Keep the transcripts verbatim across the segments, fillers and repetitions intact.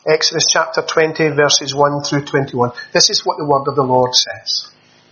Exodus chapter twenty, verses one through twenty-one. This is what the word of the Lord says.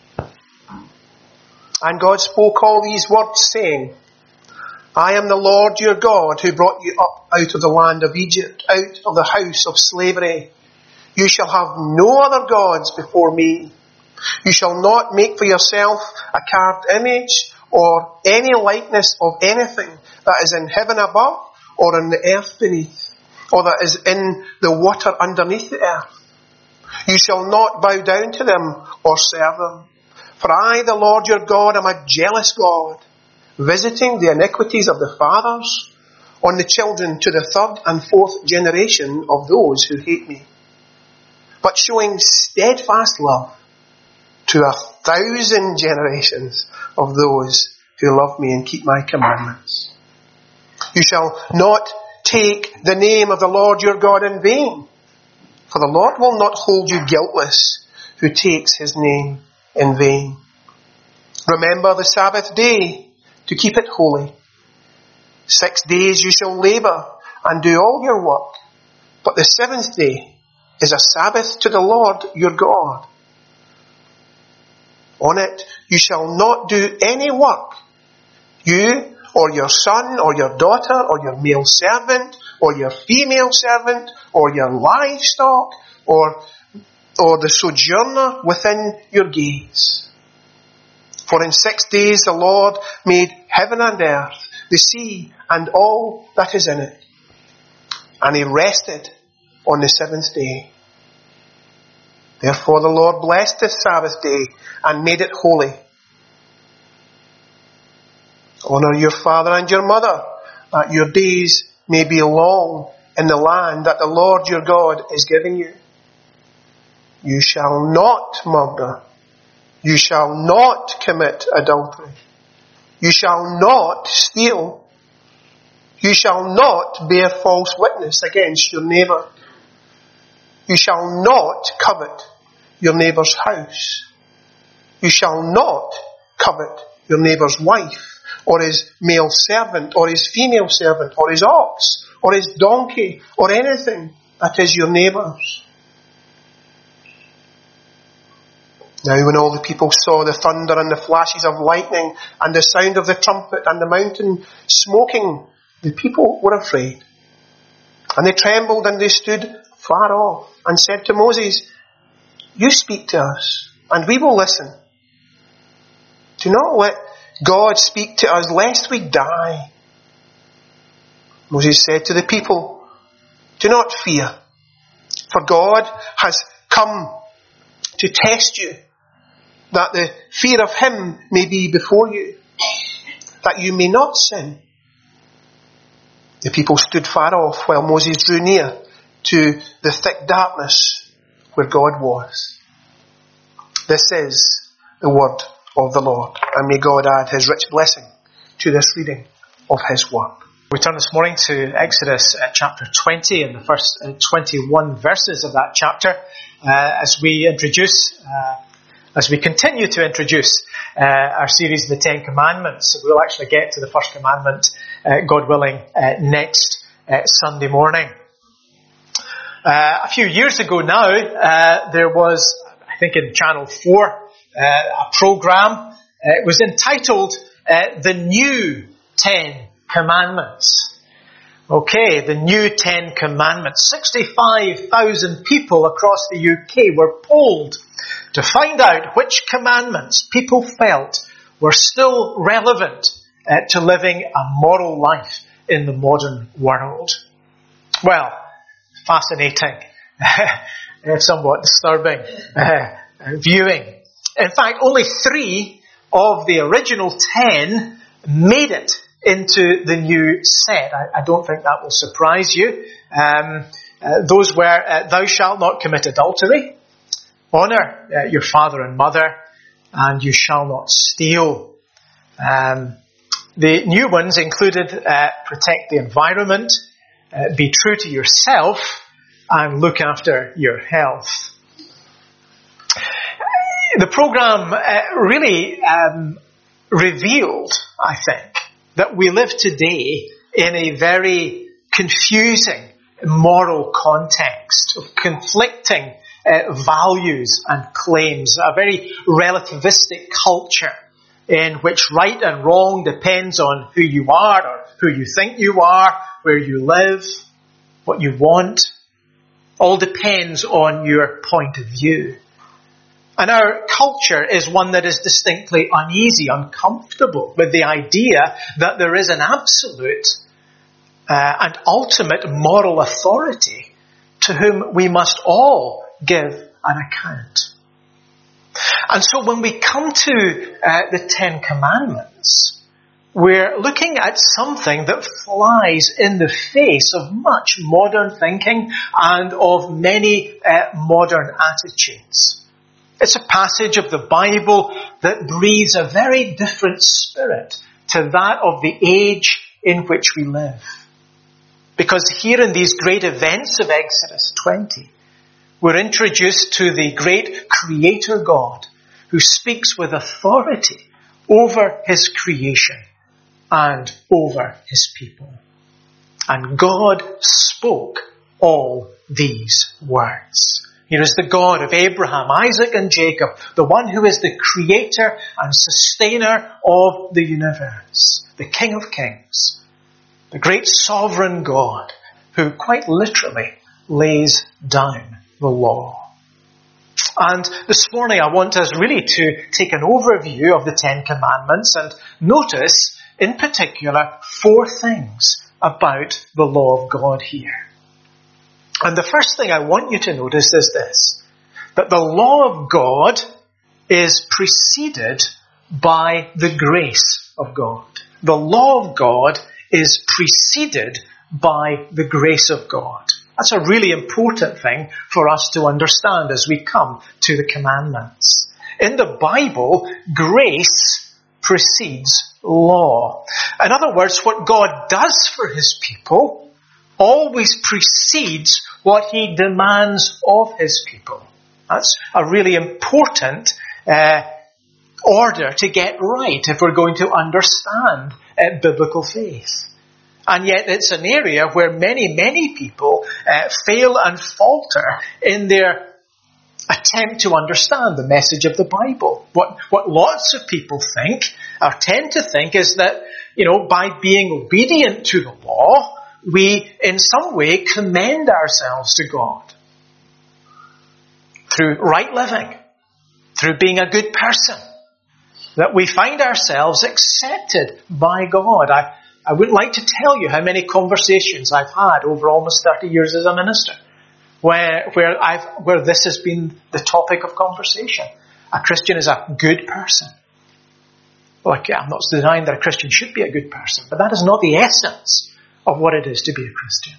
And God spoke all these words, saying, I am the Lord your God, who brought you up out of the land of Egypt, out of the house of slavery. You shall have no other gods before me. You shall not make for yourself a carved image or any likeness of anything that is in heaven above or in the earth beneath, or that is in the water underneath the earth. You shall not bow down to them or serve them. For I, the Lord your God, am a jealous God, visiting the iniquities of the fathers on the children to the third and fourth generation of those who hate me, but showing steadfast love to a thousand generations of those who love me and keep my commandments. You shall not take the name of the Lord your God in vain, for the Lord will not hold you guiltless who takes his name in vain. Remember the Sabbath day to keep it holy. Six days you shall labour and do all your work, but the seventh day is a Sabbath to the Lord your God. On it you shall not do any work, you or your son or your daughter or your male servant or your female servant or your livestock or or the sojourner within your gates. For in six days the Lord made heaven and earth, the sea and all that is in it. And he rested on the seventh day. Therefore the Lord blessed the Sabbath day and made it holy. Honour your father and your mother, that your days may be long in the land that the Lord your God is giving you. You shall not murder. You shall not commit adultery. You shall not steal. You shall not bear false witness against your neighbour. You shall not covet your neighbour's house. You shall not covet your neighbour's wife, or his male servant, or his female servant, or his ox, or his donkey, or anything that is your neighbour's. Now when all the people saw the thunder and the flashes of lightning and the sound of the trumpet and the mountain smoking, the people were afraid. And they trembled and they stood far off and said to Moses, you speak to us and we will listen. Do not let God speak to us lest we die. Moses said to the people, do not fear, for God has come to test you, that the fear of him may be before you, that you may not sin. The people stood far off while Moses drew near to the thick darkness where God was. This is the word of the Lord, and may God add his rich blessing to this reading of his word. We turn this morning to Exodus uh, chapter twenty and the first uh, twenty-one verses of that chapter uh, as we introduce uh, As we continue to introduce uh, our series, The Ten Commandments. We'll actually get to the first commandment, uh, God willing, uh, next uh, Sunday morning. Uh, a few years ago now, uh, there was, I think in Channel four, uh, a program. Uh, it was entitled uh, The New Ten Commandments. Okay, the New Ten Commandments. sixty-five thousand people across the U K were polled to find out which commandments people felt were still relevant uh, to living a moral life in the modern world. Well, fascinating, somewhat disturbing uh, viewing. In fact, only three of the original ten made it into the new set. I, I don't think that will surprise you. Um, uh, those were, uh, thou shalt not commit adultery, honour uh, your father and mother, and you shall not steal. Um, the new ones included uh, protect the environment, uh, be true to yourself, and look after your health. The programme uh, really um, revealed, I think, that we live today in a very confusing moral context of conflicting uh, values and claims, a very relativistic culture in which right and wrong depends on who you are or who you think you are, where you live, what you want. All depends on your point of view. And our culture is one that is distinctly uneasy, uncomfortable with the idea that there is an absolute uh, and ultimate moral authority to whom we must all give an account. And so when we come to uh, the Ten Commandments, we're looking at something that flies in the face of much modern thinking and of many uh, modern attitudes. It's a passage of the Bible that breathes a very different spirit to that of the age in which we live. Because here in these great events of Exodus twenty, we're introduced to the great Creator God who speaks with authority over His creation and over His people. And God spoke all these words. Here is the God of Abraham, Isaac and Jacob, the one who is the creator and sustainer of the universe, the King of Kings, the great sovereign God who quite literally lays down the law. And this morning I want us really to take an overview of the Ten Commandments and notice in particular four things about the law of God here. And the first thing I want you to notice is this, that the law of God is preceded by the grace of God. The law of God is preceded by the grace of God. That's a really important thing for us to understand as we come to the commandments. In the Bible, grace precedes law. In other words, what God does for His people always precedes what He demands of His people. That's a really important uh, order to get right if we're going to understand uh, biblical faith. And yet it's an area where many, many people uh, fail and falter in their attempt to understand the message of the Bible. What, what lots of people think, or tend to think, is that, you know, by being obedient to the law, we in some way commend ourselves to God. Through right living, through being a good person, that we find ourselves accepted by God. I, I wouldn't like to tell you how many conversations I've had over almost thirty years as a minister where, where, I've, where this has been the topic of conversation. A Christian is a good person. Like, I'm not denying that a Christian should be a good person, but that is not the essence of what it is to be a Christian.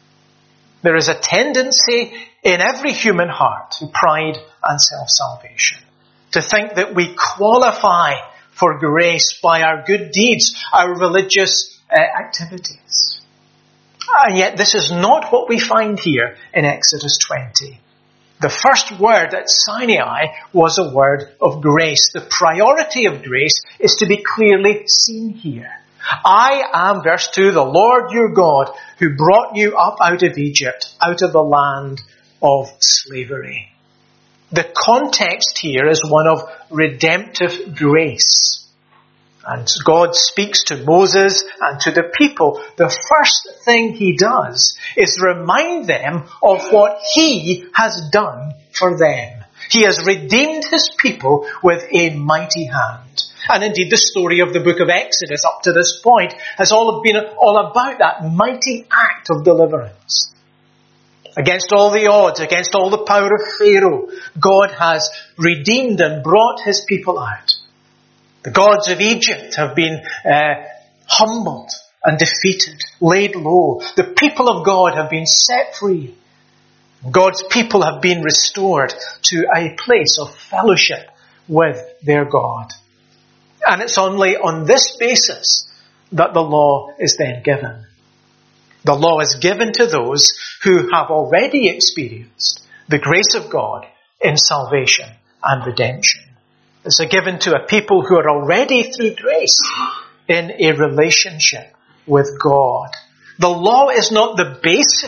There is a tendency in every human heart to pride and self-salvation, to think that we qualify for grace by our good deeds, our religious uh, activities. And yet this is not what we find here in Exodus twenty. The first word at Sinai was a word of grace. The priority of grace is to be clearly seen here. I am, verse two, the Lord your God who brought you up out of Egypt, out of the land of slavery. The context here is one of redemptive grace. And God speaks to Moses and to the people. The first thing He does is remind them of what He has done for them. He has redeemed His people with a mighty hand. And indeed the story of the book of Exodus up to this point has all been all about that mighty act of deliverance. Against all the odds, against all the power of Pharaoh, God has redeemed and brought His people out. The gods of Egypt have been uh, humbled and defeated, laid low. The people of God have been set free. God's people have been restored to a place of fellowship with their God. And it's only on this basis that the law is then given. The law is given to those who have already experienced the grace of God in salvation and redemption. It's given to a people who are already through grace in a relationship with God. The law is not the basis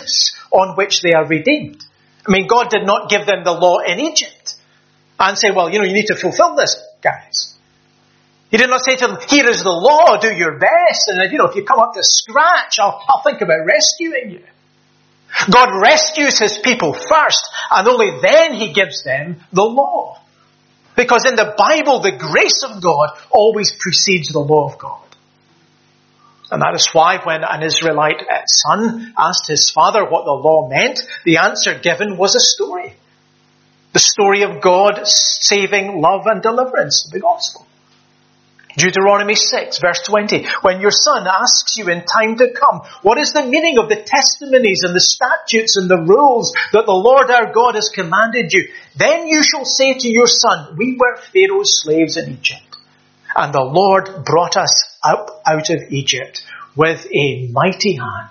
on which they are redeemed. I mean, God did not give them the law in Egypt and say, well, you know, you need to fulfill this, guys. He did not say to them, here is the law, do your best, and you know, if you come up to scratch, I'll, I'll think about rescuing you. God rescues his people first, and only then he gives them the law. Because in the Bible, the grace of God always precedes the law of God. And that is why when an Israelite son asked his father what the law meant, the answer given was a story. The story of God saving love and deliverance, the gospel. Deuteronomy six, verse twenty. When your son asks you in time to come, what is the meaning of the testimonies and the statutes and the rules that the Lord our God has commanded you? Then you shall say to your son, we were Pharaoh's slaves in Egypt, and the Lord brought us up out of Egypt with a mighty hand.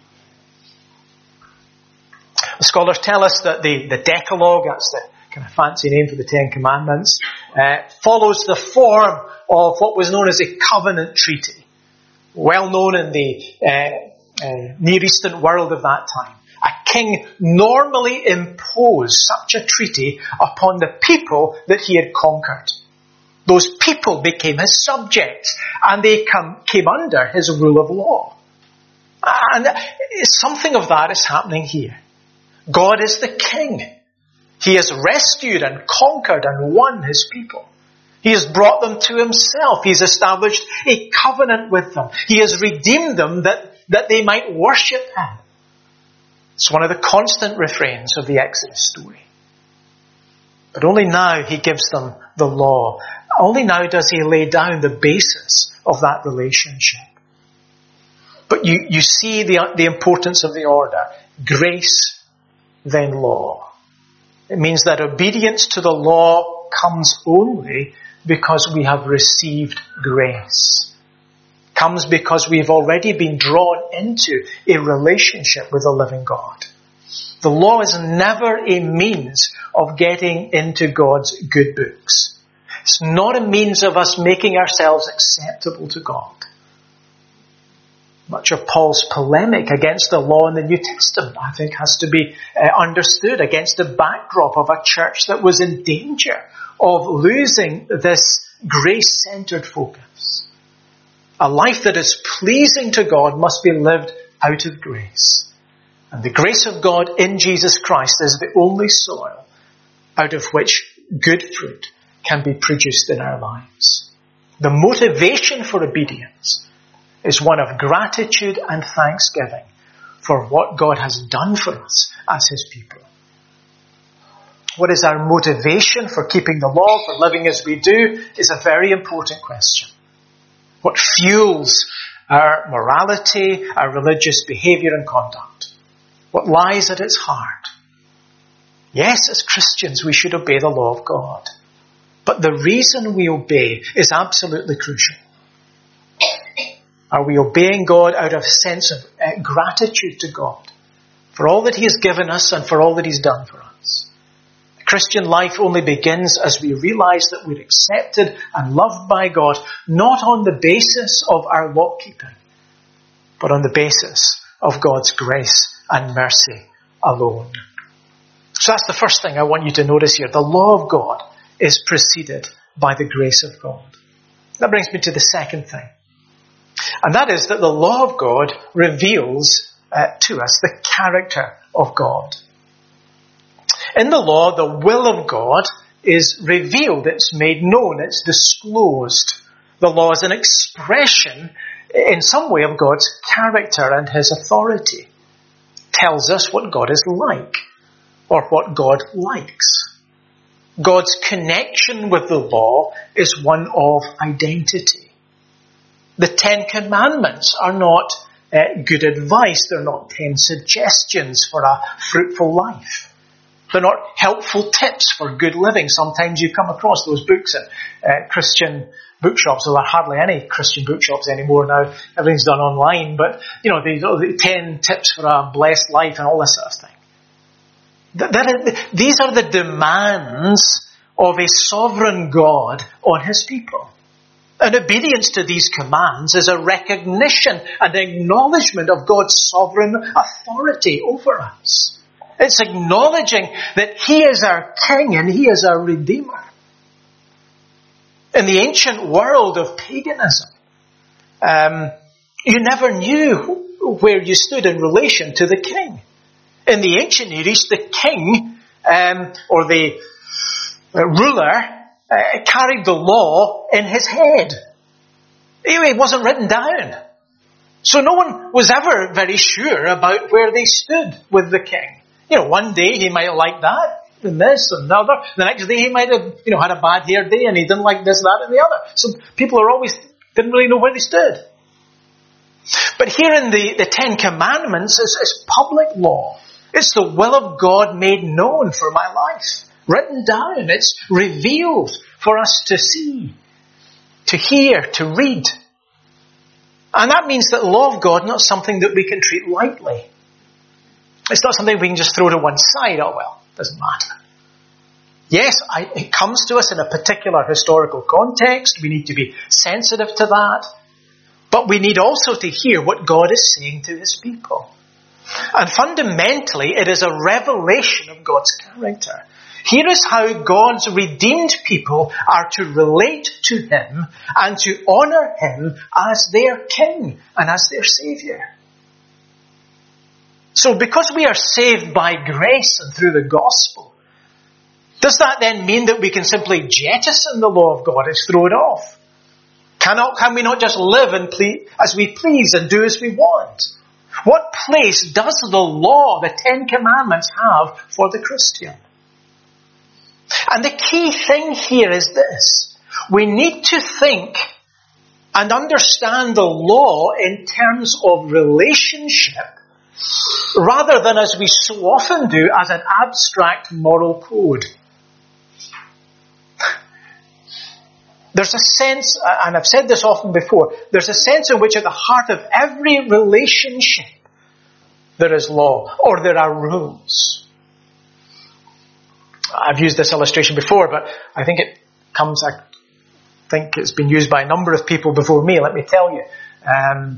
The scholars tell us that the, the Decalogue, that's the kind of fancy name for the Ten Commandments, uh, follows the form of what was known as a covenant treaty, well known in the uh, uh, Near Eastern world of that time. A king normally imposed such a treaty upon the people that he had conquered. Those people became his subjects, and they come, came under his rule of law. And something of that is happening here. God is the king. He has rescued and conquered and won his people. He has brought them to himself. He has established a covenant with them. He has redeemed them that, that they might worship him. It's one of the constant refrains of the Exodus story. But only now he gives them the law. Only now does he lay down the basis of that relationship. But you, you see the, the importance of the order. Grace, then law. It means that obedience to the law comes only because we have received grace. Comes because we've already been drawn into a relationship with the living God. The law is never a means of getting into God's good books. It's not a means of us making ourselves acceptable to God. Much of Paul's polemic against the law in the New Testament, I think, has to be uh, understood against the backdrop of a church that was in danger of losing this grace-centered focus. A life that is pleasing to God must be lived out of grace. And the grace of God in Jesus Christ is the only soil out of which good fruit can be produced in our lives. The motivation for obedience is one of gratitude and thanksgiving for what God has done for us as his people. What is our motivation for keeping the law, for living as we do, is a very important question. What fuels our morality, our religious behaviour and conduct? What lies at its heart? Yes, as Christians we should obey the law of God. But the reason we obey is absolutely crucial. Are we obeying God out of a sense of uh, gratitude to God for all that he has given us and for all that he's done for us? Christian life only begins as we realize that we're accepted and loved by God, not on the basis of our law keeping, but on the basis of God's grace and mercy alone. So that's the first thing I want you to notice here. The law of God is preceded by the grace of God. That brings me to the second thing. And that is that the law of God reveals uh, to us the character of God. In the law, the will of God is revealed, it's made known, it's disclosed. The law is an expression in some way of God's character and his authority. It tells us what God is like or what God likes. God's connection with the law is one of identity. The Ten Commandments are not uh, good advice. They're not ten suggestions for a fruitful life. They're not helpful tips for good living. Sometimes you come across those books in uh, Christian bookshops. There are hardly any Christian bookshops anymore now. Everything's done online. But, you know, the, the ten tips for a blessed life and all this sort of thing. That, that is, these are the demands of a sovereign God on his people. And obedience to these commands is a recognition and acknowledgement of God's sovereign authority over us. It's acknowledging that He is our King and He is our Redeemer. In the ancient world of paganism, um, you never knew where you stood in relation to the king. In the ancient Near East, the king um, or the uh, ruler uh, carried the law in his head. It wasn't written down. So no one was ever very sure about where they stood with the king. You know, one day he might have liked that, and this and the other. The next day he might have, you know, had a bad hair day and he didn't like this, that and the other. So people are always, didn't really know where they stood. But here in the, the Ten Commandments is, is public law. It's the will of God made known for my life. Written down. It's revealed for us to see, to hear, to read. And that means that the law of God is not something that we can treat lightly. It's not something we can just throw to one side. Oh well, doesn't matter. Yes, I, it comes to us in a particular historical context. We need to be sensitive to that. But we need also to hear what God is saying to His people. And fundamentally, it is a revelation of God's character. Here is how God's redeemed people are to relate to Him and to honour Him as their King and as their Saviour. So because we are saved by grace and through the gospel, does that then mean that we can simply jettison the law of God and throw it off? Cannot, can we not just live and ple- as we please and do as we want? What place does the law, the Ten Commandments, have for the Christian? And the key thing here is this. We need to think and understand the law in terms of relationship rather than, as we so often do, as an abstract moral code. There's a sense, and I've said this often before, there's a sense in which at the heart of every relationship there is law, or there are rules. I've used this illustration before, but I think it comes, I think it's been used by a number of people before me, let me tell you. Um,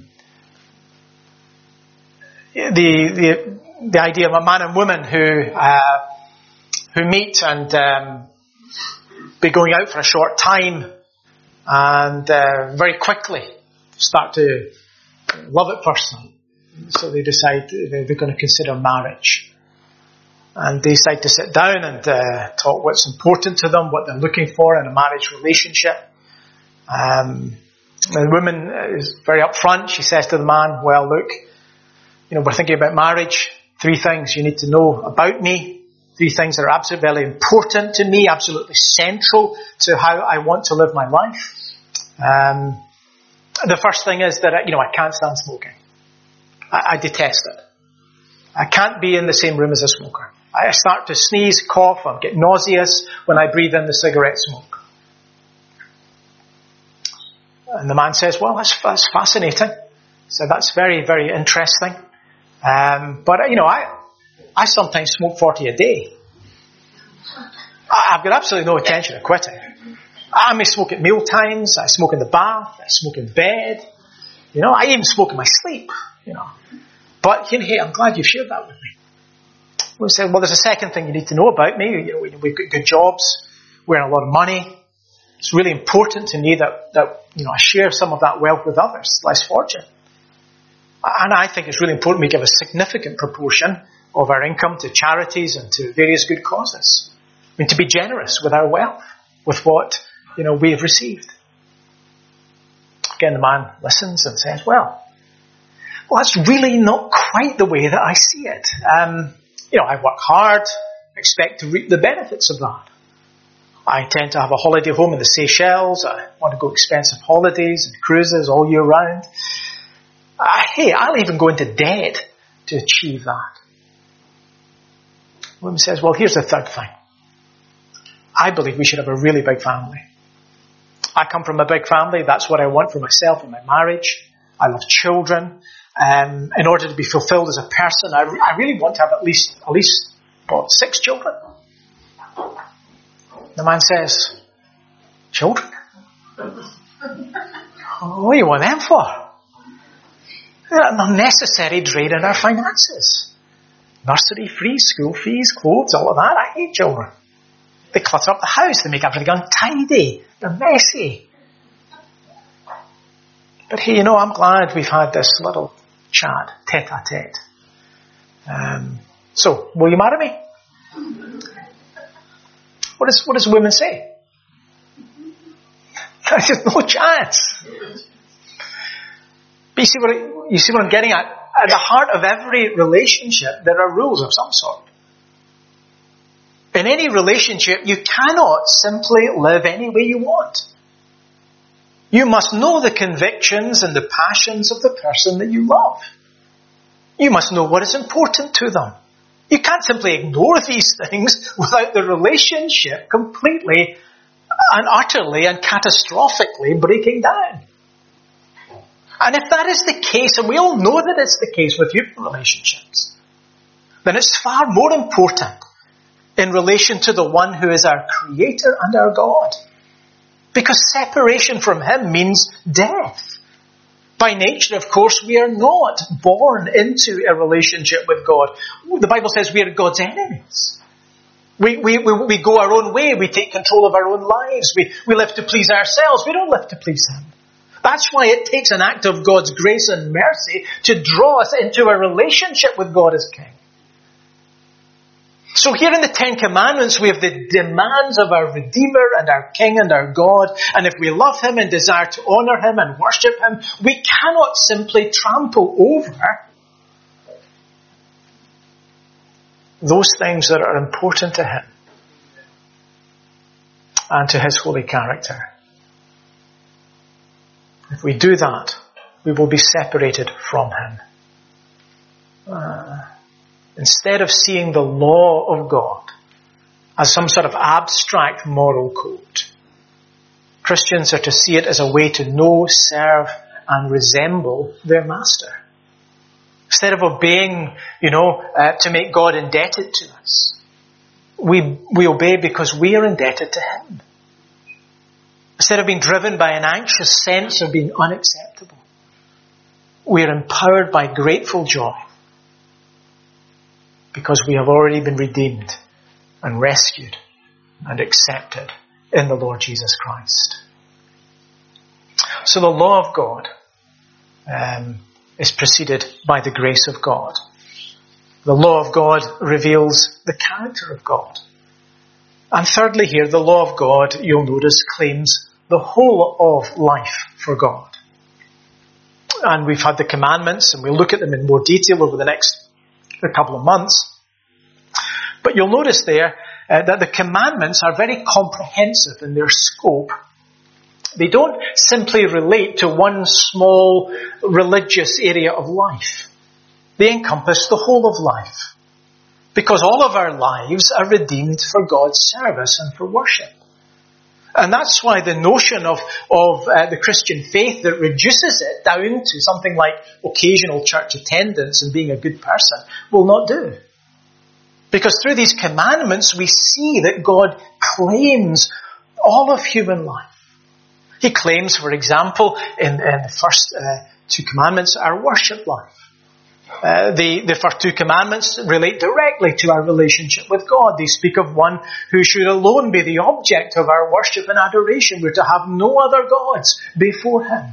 the, the, the idea of a man and woman who, uh, who meet and, um, be going out for a short time and, uh, very quickly start to love at first sight. So they decide they're going to consider marriage. And they decide to sit down and uh, talk what's important to them, what they're looking for in a marriage relationship. Um, the woman is very upfront. She says to the man, well, look, you know, we're thinking about marriage. Three things you need to know about me. Three things that are absolutely very important to me, absolutely central to how I want to live my life. Um, the first thing is that, you know, I can't stand smoking. I, I detest it. I can't be in the same room as a smoker. I start to sneeze, cough, I get nauseous when I breathe in the cigarette smoke. And the man says, well, that's, that's fascinating. So that's very, very interesting. Um, but, you know, I, I sometimes smoke forty a day. I, I've got absolutely no intention of quitting. I may smoke at meal times, I smoke in the bath, I smoke in bed. You know, I even smoke in my sleep, you know. But, you know, hey, I'm glad you shared that with me. We said, well, there's a second thing you need to know about me. You know, we, we've got good jobs. We earn a lot of money. It's really important to me that, that, you know, I share some of that wealth with others, less fortunate. And I think it's really important we give a significant proportion of our income to charities and to various good causes. I mean, to be generous with our wealth, with what, you know, we have received. Again, the man listens and says, well, well, that's really not quite the way that I see it. Um, you know, I work hard, expect to reap the benefits of that. I tend to have a holiday home in the Seychelles. I want to go expensive holidays and cruises all year round. Uh, hey, I'll even go into debt to achieve that. The woman says, well, here's the third thing. I believe we should have a really big family. I come from a big family. That's what I want for myself and my marriage. I love children. Um, in order to be fulfilled as a person, I, re- I really want to have at least, at least, what, six children? The man says, children? What do you want them for? They're an unnecessary drain on our finances. Nursery fees, school fees, clothes, all of that. I hate children. They clutter up the house. They make everything untidy. They're messy. But hey, you know, I'm glad we've had this little chat, tete-a-tete. Um, so, will you marry me? What does, what does women say? There's no chance. But you see what, you see what I'm getting at? At the heart of every relationship, there are rules of some sort. In any relationship, you cannot simply live any way you want. You must know the convictions and the passions of the person that you love. You must know what is important to them. You can't simply ignore these things without the relationship completely and utterly and catastrophically breaking down. And if that is the case, and we all know that it's the case with human relationships, then it's far more important in relation to the one who is our Creator and our God. Because separation from Him means death. By nature, of course, we are not born into a relationship with God. The Bible says we are God's enemies. We, we, we, we go our own way. We take control of our own lives. We, we live to please ourselves. We don't live to please Him. That's why it takes an act of God's grace and mercy to draw us into a relationship with God as King. So here in the Ten Commandments, we have the demands of our Redeemer and our King and our God. And if we love Him and desire to honour Him and worship Him, we cannot simply trample over those things that are important to Him and to His holy character. If we do that, we will be separated from Him. Uh, instead of seeing the law of God as some sort of abstract moral code, Christians are to see it as a way to know, serve, and resemble their Master. Instead of obeying, you know, uh, to make God indebted to us, we, we obey because we are indebted to Him. Instead of being driven by an anxious sense of being unacceptable, we are empowered by grateful joy because we have already been redeemed and rescued and accepted in the Lord Jesus Christ. So the law of God um, is preceded by the grace of God. The law of God reveals the character of God. And thirdly here, the law of God, you'll notice, claims the whole of life for God. And we've had the commandments, and we'll look at them in more detail over the next couple of months. But you'll notice there uh, that the commandments are very comprehensive in their scope. They don't simply relate to one small religious area of life. They encompass the whole of life. Because all of our lives are redeemed for God's service and for worship. And that's why the notion of, of uh, the Christian faith that reduces it down to something like occasional church attendance and being a good person will not do. Because through these commandments we see that God claims all of human life. He claims, for example, in, in the first uh, two commandments, our worship life. Uh, the, the first two commandments relate directly to our relationship with God. They speak of one who should alone be the object of our worship and adoration. We're to have no other gods before Him.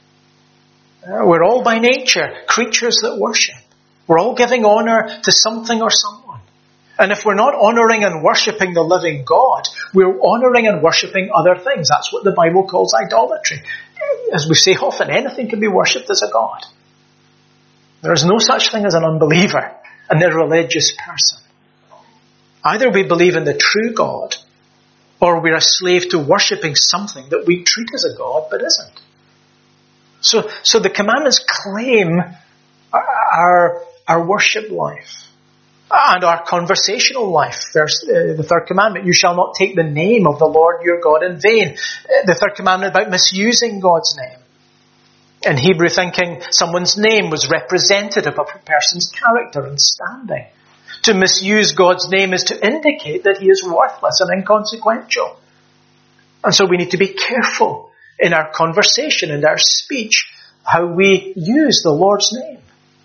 Uh, we're all by nature creatures that worship. We're all giving honour to something or someone. And if we're not honouring and worshipping the living God, we're honouring and worshipping other things. That's what the Bible calls idolatry. As we say often, anything can be worshipped as a god. There is no such thing as an unbeliever, an irreligious person. Either we believe in the true God, or we're a slave to worshipping something that we treat as a god but isn't. So, so the commandments claim our, our, our worship life and our conversational life. There's uh, the third commandment, you shall not take the name of the Lord your God in vain. Uh, the third commandment about misusing God's name. In Hebrew thinking, someone's name was representative of a person's character and standing. To misuse God's name is to indicate that He is worthless and inconsequential. And so we need to be careful in our conversation, in our speech, how we use the Lord's name.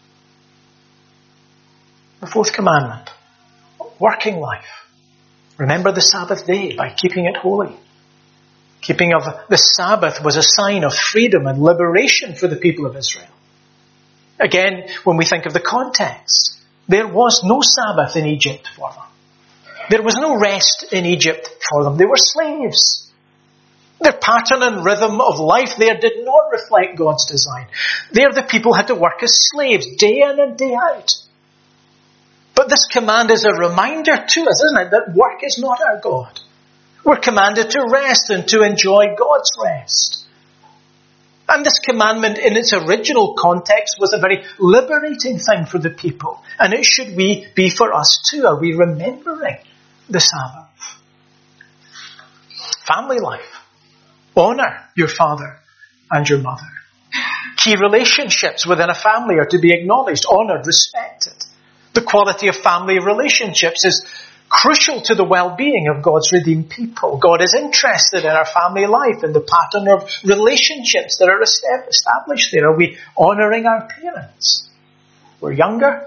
The fourth commandment, working life. Remember the Sabbath day by keeping it holy. Keeping of the Sabbath was a sign of freedom and liberation for the people of Israel. Again, when we think of the context, there was no Sabbath in Egypt for them. There was no rest in Egypt for them. They were slaves. Their pattern and rhythm of life there did not reflect God's design. There the people had to work as slaves, day in and day out. But this command is a reminder to us, isn't it, that work is not our God. We're commanded to rest and to enjoy God's rest. And this commandment in its original context was a very liberating thing for the people. And it should we be for us too. Are we remembering the Sabbath? Family life. Honour your father and your mother. Key relationships within a family are to be acknowledged, honoured, respected. The quality of family relationships is crucial to the well-being of God's redeemed people. God is interested in our family life and the pattern of relationships that are established there. Are we honouring our parents? We're younger.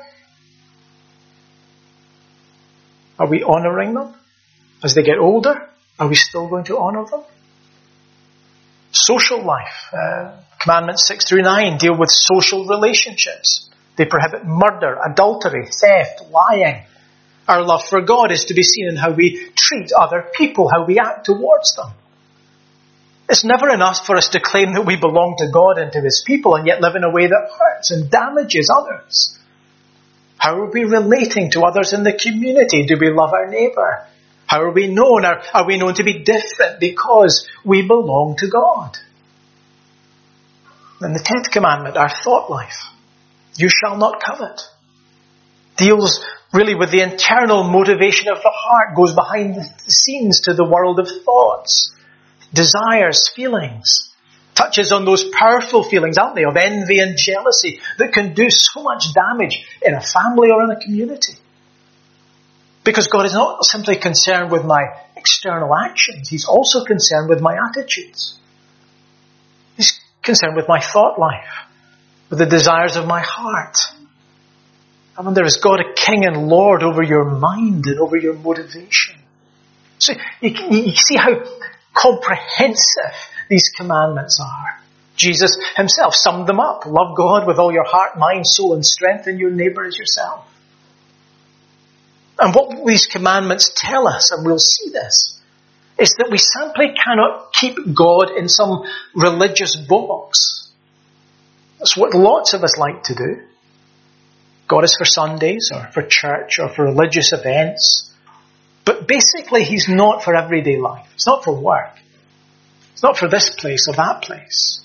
Are we honouring them? As they get older, are we still going to honour them? Social life. Uh, commandments six through nine deal with social relationships. They prohibit murder, adultery, theft, lying. Our love for God is to be seen in how we treat other people, how we act towards them. It's never enough for us to claim that we belong to God and to His people and yet live in a way that hurts and damages others. How are we relating to others in the community? Do we love our neighbour? How are we known? Are, are we known to be different because we belong to God? And the tenth commandment, our thought life. You shall not covet. Deals really with the internal motivation of the heart, goes behind the scenes to the world of thoughts, desires, feelings. Touches on those powerful feelings, aren't they, of envy and jealousy that can do so much damage in a family or in a community. Because God is not simply concerned with my external actions, He's also concerned with my attitudes. He's concerned with my thought life, with the desires of my heart. I wonder, is God a king and lord over your mind and over your motivation? So you, you see how comprehensive these commandments are. Jesus Himself summed them up. Love God with all your heart, mind, soul and strength, and your neighbour as yourself. And what these commandments tell us, and we'll see this, is that we simply cannot keep God in some religious box. That's what lots of us like to do. God is for Sundays or for church or for religious events. But basically He's not for everyday life. It's not for work. It's not for this place or that place.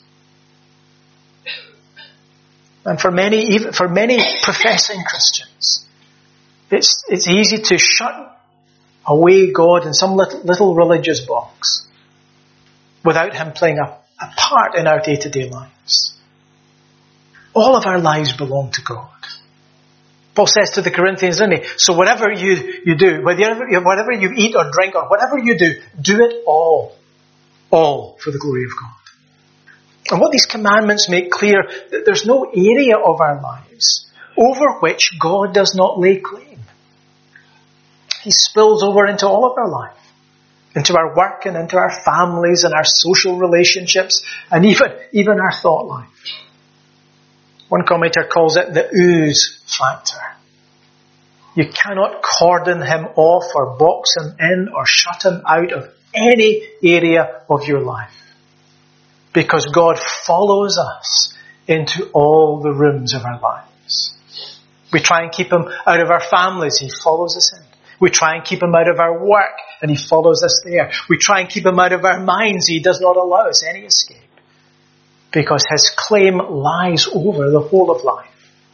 And for many, even for many professing Christians, it's, it's easy to shut away God in some little, little religious box without Him playing a, a part in our day-to-day lives. All of our lives belong to God. Paul says to the Corinthians, doesn't he? So whatever you, you do, whatever, whatever you eat or drink or whatever you do, do it all. All for the glory of God. And what these commandments make clear, that there's no area of our lives over which God does not lay claim. He spills over into all of our life. Into our work and into our families and our social relationships and even, even our thought life. One commentator calls it the ooze factor. You cannot cordon Him off or box Him in or shut Him out of any area of your life. Because God follows us into all the rooms of our lives. We try and keep Him out of our families, He follows us in. We try and keep Him out of our work, and He follows us there. We try and keep Him out of our minds, He does not allow us any escape. Because His claim lies over the whole of life.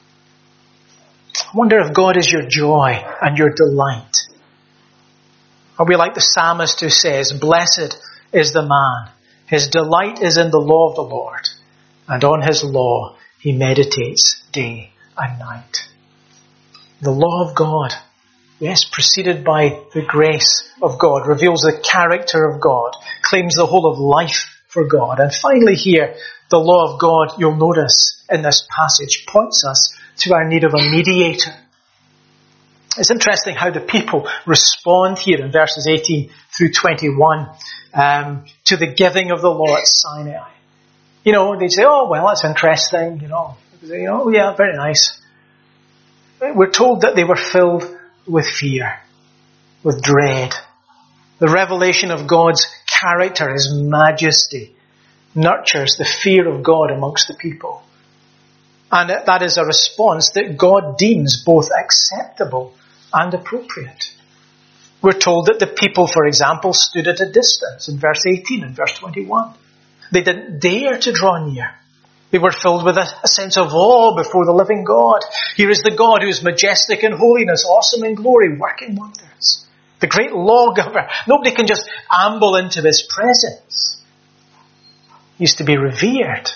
I wonder if God is your joy and your delight. Are we like the psalmist who says, blessed is the man, his delight is in the law of the Lord, and on His law he meditates day and night. The law of God, yes, preceded by the grace of God, reveals the character of God, claims the whole of life for God. And finally here, the law of God, you'll notice in this passage, points us to our need of a mediator. It's interesting how the people respond here in verses eighteen through twenty-one um, to the giving of the law at Sinai. You know, they say, oh, well, that's interesting, you know. They say, oh, yeah, very nice. We're told that they were filled with fear, with dread. The revelation of God's character, His majesty, nurtures the fear of God amongst the people. And that is a response that God deems both acceptable and appropriate. We're told that the people, for example, stood at a distance in verse eighteen and verse twenty-one. They didn't dare to draw near. They were filled with a, a sense of awe before the living God. Here is the God who is majestic in holiness, awesome in glory, working wonders. The great lawgiver. Nobody can just amble into His presence. He used to be revered.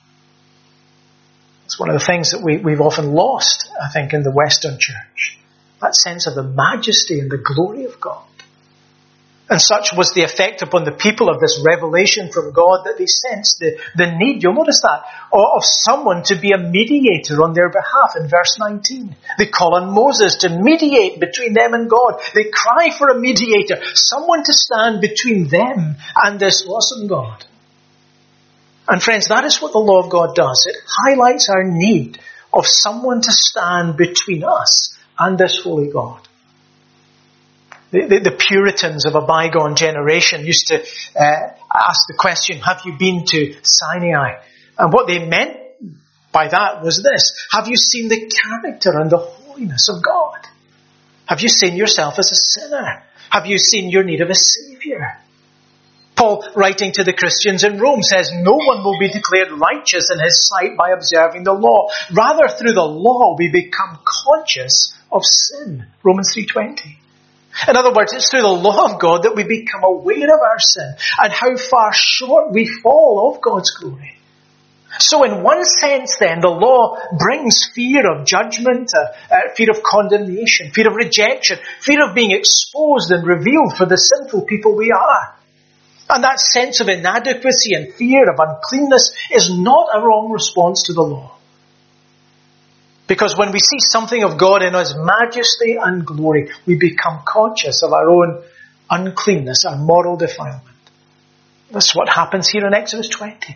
It's one of the things that we, we've often lost, I think, in the Western church. That sense of the majesty and the glory of God. And such was the effect upon the people of this revelation from God that they sensed the, the need, you'll notice that, of someone to be a mediator on their behalf in verse nineteen. They call on Moses to mediate between them and God. They cry for a mediator, someone to stand between them and this awesome God. And friends, that is what the law of God does. It highlights our need of someone to stand between us and this holy God. The, the, the Puritans of a bygone generation used to uh, ask the question, have you been to Sinai? And what they meant by that was this: have you seen the character and the holiness of God? Have you seen yourself as a sinner? Have you seen your need of a Saviour? Paul, writing to the Christians in Rome, says no one will be declared righteous in his sight by observing the law. Rather, through the law we become conscious of sin. Romans three twenty. In other words, it's through the law of God that we become aware of our sin and how far short we fall of God's glory. So in one sense then, the law brings fear of judgment, uh, uh, fear of condemnation, fear of rejection, fear of being exposed and revealed for the sinful people we are. And that sense of inadequacy and fear of uncleanness is not a wrong response to the law. Because when we see something of God in His majesty and glory, we become conscious of our own uncleanness, our moral defilement. That's what happens here in Exodus twenty.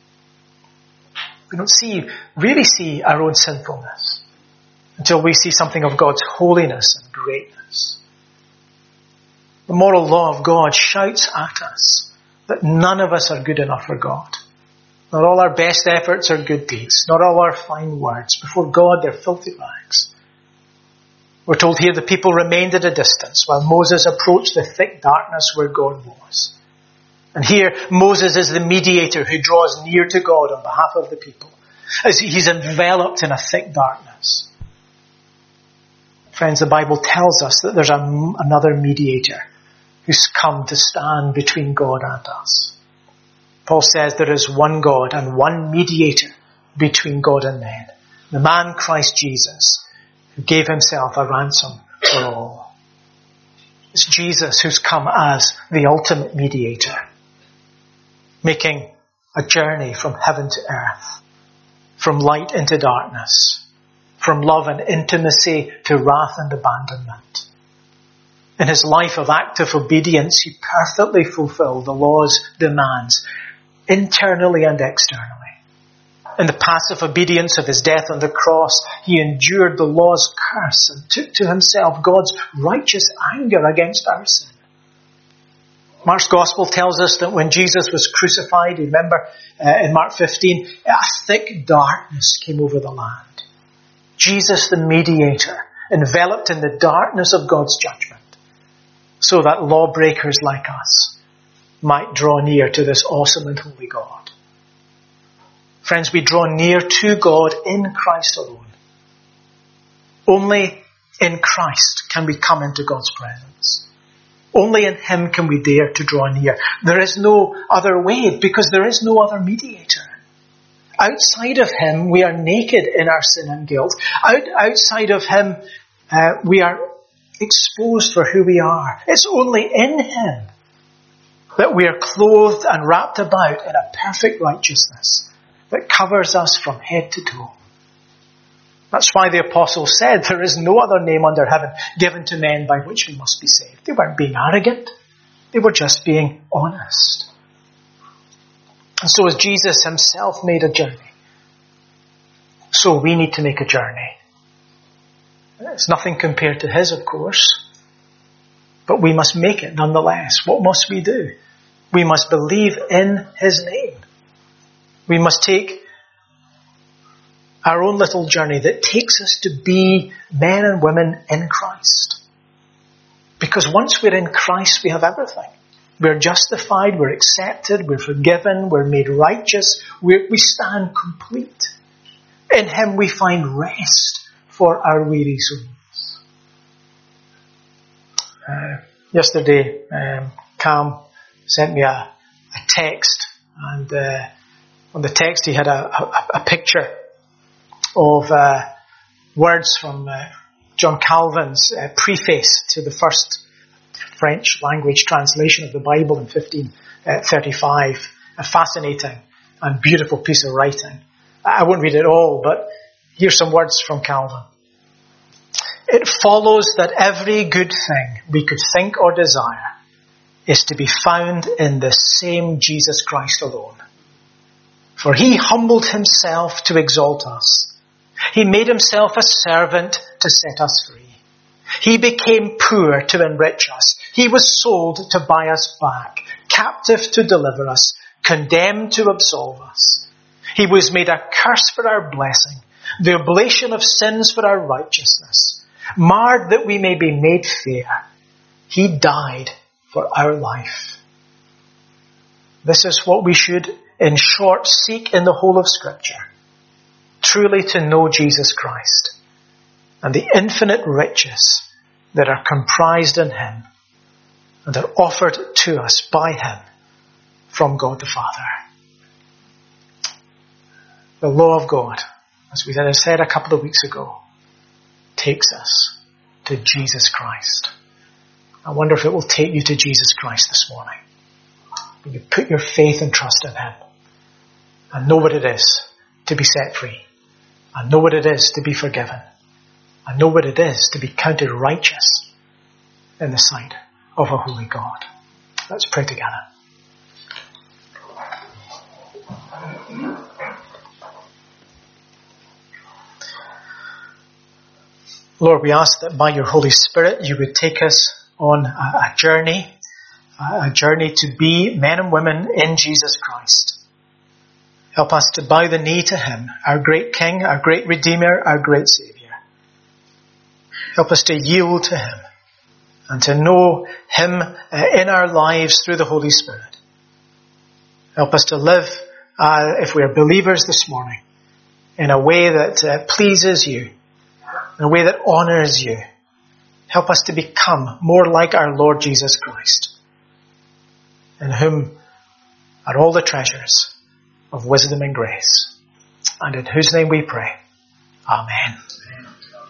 We don't see, really see our own sinfulness until we see something of God's holiness and greatness. The moral law of God shouts at us that none of us are good enough for God. Not all our best efforts are good deeds. Not all our fine words. Before God, they're filthy rags. We're told here the people remained at a distance while Moses approached the thick darkness where God was. And here, Moses is the mediator who draws near to God on behalf of the people, as he's enveloped in a thick darkness. Friends, the Bible tells us that there's a, another mediator who's come to stand between God and us. Paul says there is one God and one mediator between God and men. The man Christ Jesus, who gave Himself a ransom for all. It's Jesus who's come as the ultimate mediator, making a journey from heaven to earth, from light into darkness, from love and intimacy to wrath and abandonment. In His life of active obedience, He perfectly fulfilled the law's demands, internally and externally. In the passive obedience of His death on the cross, He endured the law's curse and took to Himself God's righteous anger against our sin. Mark's Gospel tells us that when Jesus was crucified, remember uh, in Mark fifteen, a thick darkness came over the land. Jesus, the mediator, enveloped in the darkness of God's judgment, so that lawbreakers like us might draw near to this awesome and holy God. Friends, we draw near to God in Christ alone. Only in Christ can we come into God's presence. Only in Him can we dare to draw near. There is no other way, because there is no other mediator. Outside of Him, we are naked in our sin and guilt. Out, outside of Him, uh, we are exposed for who we are. It's only in Him that we are clothed and wrapped about in a perfect righteousness that covers us from head to toe. That's why the apostle said there is no other name under heaven given to men by which we must be saved. They weren't being arrogant. They were just being honest. And so as Jesus himself made a journey, so we need to make a journey. It's nothing compared to his, of course, but we must make it nonetheless. What must we do? We must believe in his name. We must take our own little journey that takes us to be men and women in Christ. Because once we're in Christ, we have everything. We're justified, we're accepted, we're forgiven, we're made righteous, we're, we stand complete. In him we find rest for our weary souls. Uh, yesterday, um, Cam sent me a, a text, and uh, on the text he had a, a, a picture of uh, words from uh, John Calvin's uh, preface to the first French language translation of the Bible in fifteen thirty-five. A fascinating and beautiful piece of writing. I won't read it all, but here's some words from Calvin. It follows that every good thing we could think or desire is to be found in the same Jesus Christ alone. For he humbled himself to exalt us. He made himself a servant to set us free. He became poor to enrich us. He was sold to buy us back, captive to deliver us, condemned to absolve us. He was made a curse for our blessing, the oblation of sins for our righteousness, marred that we may be made fair. He died for our life. This is what we should, in short, seek in the whole of Scripture. Truly to know Jesus Christ and the infinite riches that are comprised in him and are offered to us by him from God the Father. The law of God, as we said a couple of weeks ago, takes us to Jesus Christ. I wonder if it will take you to Jesus Christ this morning. Will you put your faith and trust in him and know what it is to be set free? I know what it is to be forgiven. I know what it is to be counted righteous in the sight of a holy God. Let's pray together. Lord, we ask that by your Holy Spirit you would take us on a, a journey, a journey to be men and women in Jesus Christ. Help us to bow the knee to him, our great King, our great Redeemer, our great Saviour. Help us to yield to him and to know him uh, in our lives through the Holy Spirit. Help us to live, uh, if we are believers this morning, in a way that uh, pleases you, in a way that honours you. Help us to become more like our Lord Jesus Christ, in whom are all the treasures of wisdom and grace, and in whose name we pray. Amen.